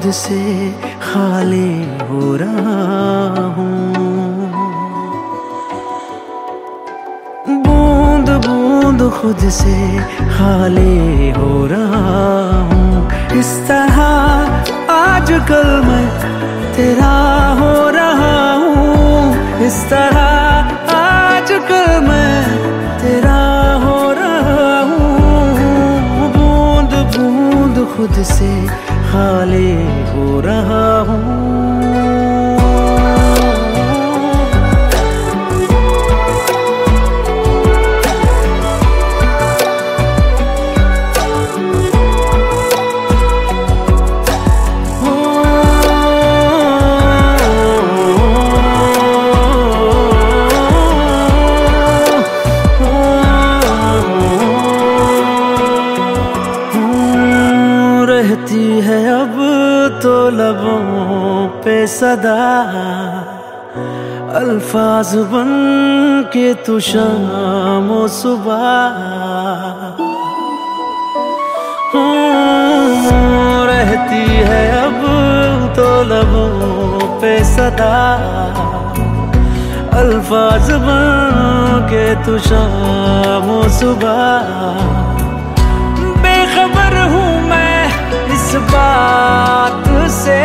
खुद से खाली हो रहा हूँ। बूंद बूंद खुद से खाली हो रहा हूँ। इस तरह आजकल मैं तेरा हो रहा हूँ। इस तरह आजकल मैं तेरा हो रहा हूँ। बूंद बूंद खुद से खाली हो रहा हूँ। रहती है अब तो लबों पे सदा, अल्फाज बन के तू शाम ओ सुबह। रहती है अब तो लबों पे सदा, अल्फाज बन के तू शाम ओ सुबह। बेखबर हूँ मैं इस बात से,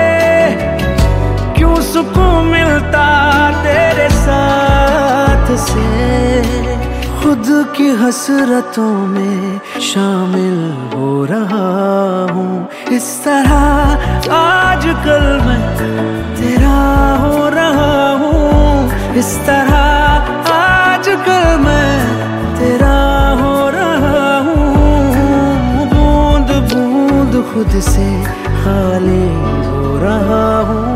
क्यों सुकून मिलता तेरे साथ से। खुद की हसरतों में शामिल हो रहा हूँ। इस तरह आजकल मैं तेरा हो रहा हूँ। इस तरह आजकल मैं तेरा हो रहा हूँ। बूंद बूंद खुद से खाली हो रहा हूँ।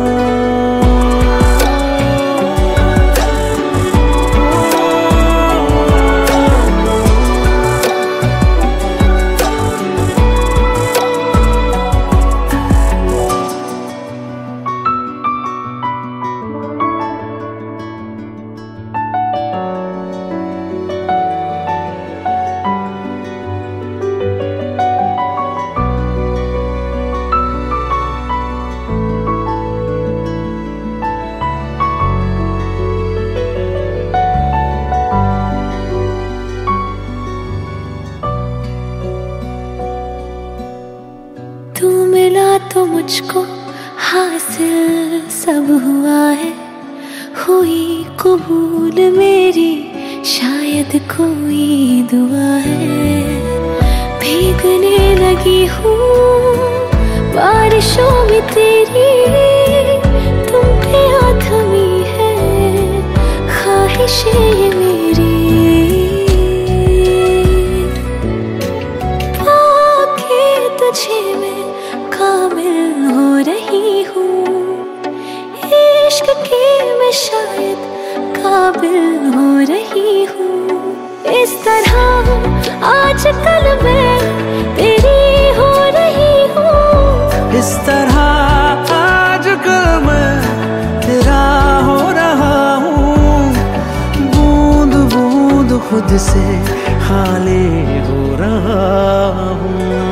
तू मिला तो मुझको हासिल सब हुआ है। हुई कबूल मेरी शायद कोई दुआ है। भीगने लगी हूँ बारिशों में तेरी, तुम पे आथमी है ख्वाहिशें ये मेरी। पाके तुझे मैं कामिल हो रही हूँ। इश्क की मैं शायद काबिल हो रही हूँ। इस तरह आजकल मैं तेरी हो रही हूँ। इस तरह आजकल मैं तेरा हो रहा हूँ। बूंद बूंद खुद से खाली हो रहा हूँ।